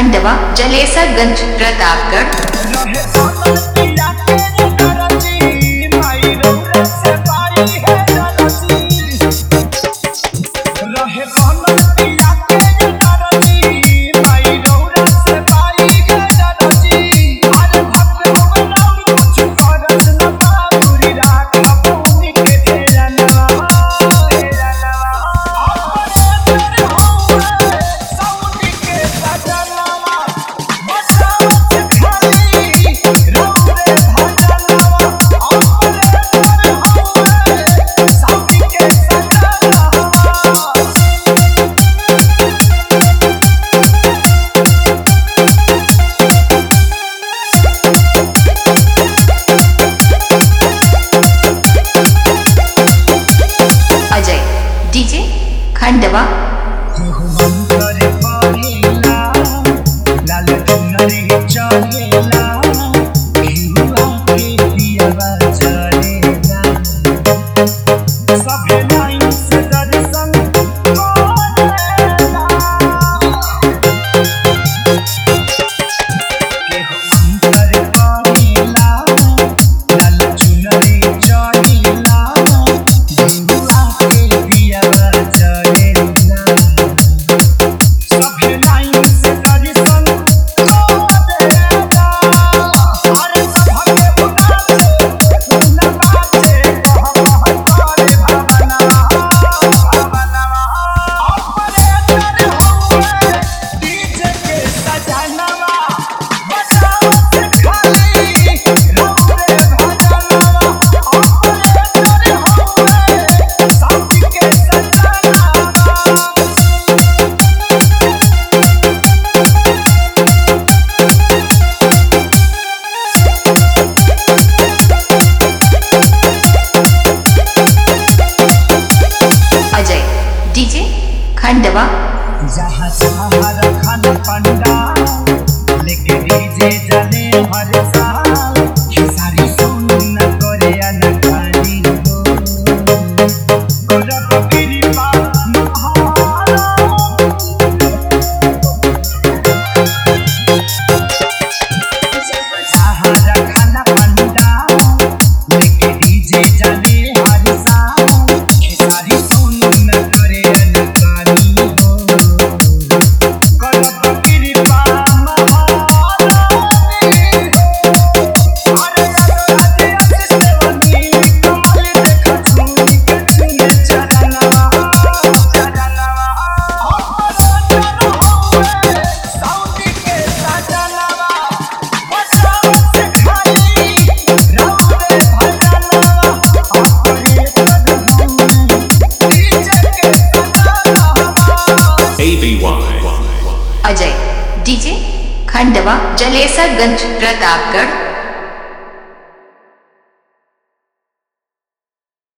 Khandwa Jalesarganj Pratapgarh. DJ Khandwa DJ Khandwa जहाँ सहारा खाना पंडा लेके डीजे जले हर साल सारी सुन न करे न खाली हो गोरब कृपा सहारा खाना पंडा लेके डीजे जले हर साल सारी सुन न करे न खाली हो अजय डीजे खंडवा जलेसरगंज प्रतापगढ़।